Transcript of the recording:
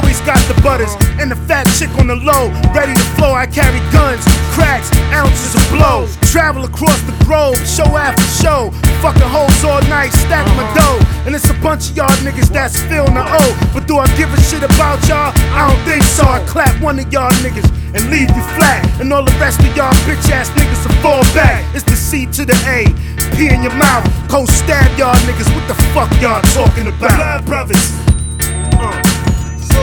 always got the butters. And the fat chick on the low, ready to flow. I carry guns, cracks, ounces of blow. Travel across the globe, show after show. Fucking hoes all night, stack my dough. And it's a bunch of y'all niggas that's feeling the O. But do I give a shit about y'all? I don't think so. I clap one of y'all niggas and leave you flat. And all the rest of y'all bitch ass niggas will fall back. It's the C to the A, P in your mouth. Cold stab y'all niggas, what the fuck y'all talking about? Blood brothers.